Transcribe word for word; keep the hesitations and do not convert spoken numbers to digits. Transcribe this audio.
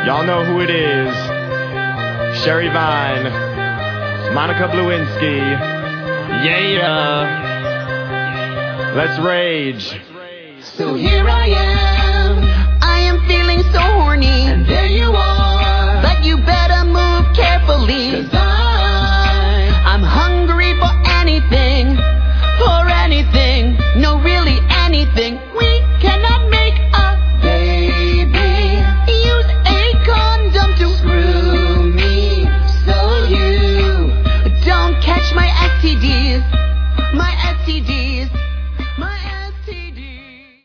Y'all know who it is. Sherry Vine, Monica Lewinsky. Yeah. Let's rage. So here I am. I am feeling so horny.